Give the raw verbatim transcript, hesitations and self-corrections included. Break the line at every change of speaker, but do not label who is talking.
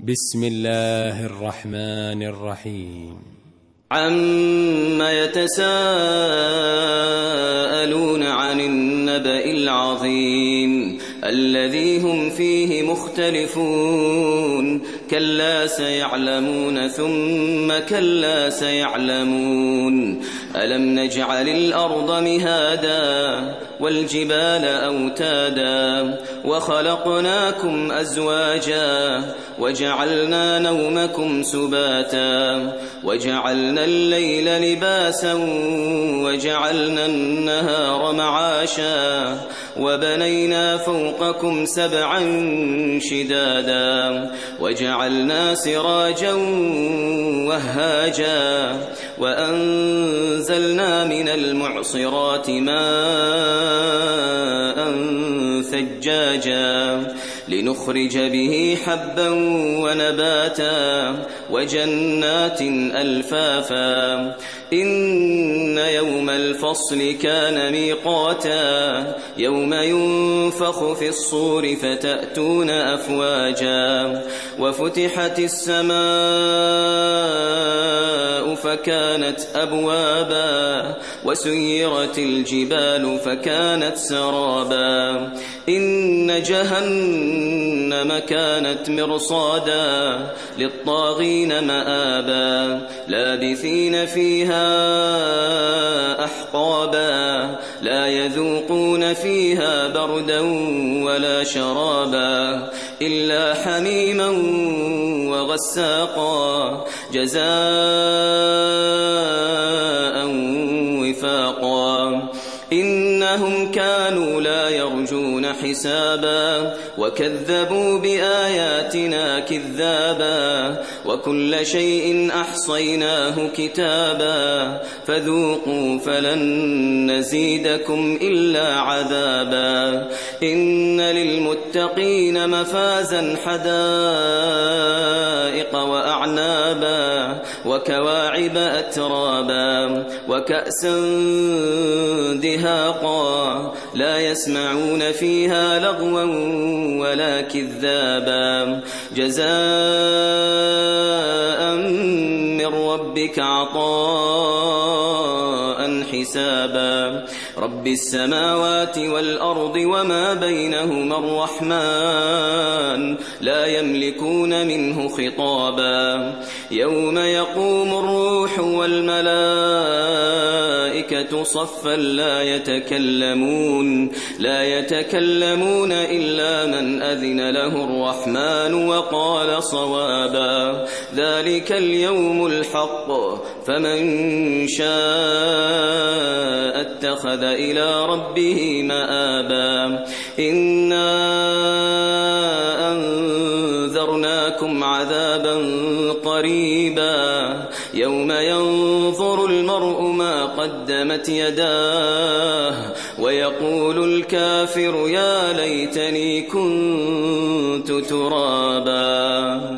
بسم الله الرحمن الرحيم.
عَمَّ يَتَسَاءَلُونَ عَنِ النَّبَإِ الْعَظِيمِ الَّذِي هُمْ فِيهِ مُخْتَلِفُونَ كَلَّا سَيَعْلَمُونَ ثُمَّ كَلَّا سَيَعْلَمُونَ أَلَمْ نَجْعَلِ الْأَرْضَ مِهَادًا وَالْجِبَالَ أَوْتَادًا وَخَلَقْنَاكُمْ أَزْوَاجًا وَجَعَلْنَا نَوْمَكُمْ سُبَاتًا وَجَعَلْنَا اللَّيْلَ لِبَاسًا وَجَعَلْنَا النَّهَارَ مَعَاشًا وَبَنَيْنَا فَوْقَكُمْ سَبْعًا شِدَادًا وَجَعَلْنَا سِرَاجًا وَهَّاجًا وَأَنزَلْنَا مِنَ الْمُعْصِرَاتِ مَاءً ثَجَّاجًا لِنُخْرِجَ بِهِ حَبًّا وَنَبَاتًا وَجَنَّاتٍ أَلْفَافًا إِنَّ يَوْمَ الْفَصْلِ كَانَ مِيقَاتًا يَوْمَ يُنفَخُ فِي الصُّورِ فَتَأْتُونَ أَفْوَاجًا وَفُتِحَتِ السَّمَاءُ فَكَانَتْ أَبْوَابًا وَسُيِّرَتِ الْجِبَالُ فَكَانَتْ سَرَابًا إِنَّ جَهَنَّمَ كَانَتْ مِرْصَادًا لِلطَّاغِينَ مَآبًا لَابِثِينَ فِيهَا أَحْقَابًا لَا يَذُوقُونَ فِيهَا بَرْدًا وَلَا شَرَابًا إِلَّا حَمِيمًا وَغَسَّاقًا جَزَاءً وِفَاقًا إِنَّهُمْ كَانُوا لَا يَرْجُونَ حِسَابًا وَكَذَّبُوا بِآيَاتِنَا كِذَّابًا وَكُلَّ شَيْءٍ أَحْصَيْنَاهُ كِتَابًا فَذُوقُوا فَلَن نَّزِيدَكُمْ إِلَّا عَذَابًا إِنَّ لِلْمُتَّقِينَ مَفَازًا حَدَائِقَ وَأَعْنَابًا وَكَوَاعِبَ أَتْرَابًا وَكَأْسًا دِهَاقًا لَا يَسْمَعُونَ فِيهَا لَغْوًا وَلَا كِذَّابًا جَزَاءً مِّن رَّبِّكَ عَطَاءً حِسَابًا رَبِّ السَّمَاوَاتِ وَالْأَرْضِ وَمَا بَيْنَهُمَا الرَّحْمَنُ لَا يَمْلِكُونَ مِنْهُ خِطَابًا يَوْمَ يَقُومُ الرُّوحُ وَالْمَلَائِكَةُ صَفًّا لا يتكلمون لا يتكلمون إلا من أذن له الرحمن وقال صوابا ذلك اليوم الحق فمن شاء اتخذ إلى ربه مآبا إنا أنذرناكم عذابا قريبا يوم ينظر المرء ما قدمت يداه ويقول الكافر يا ليتني كنت ترابا.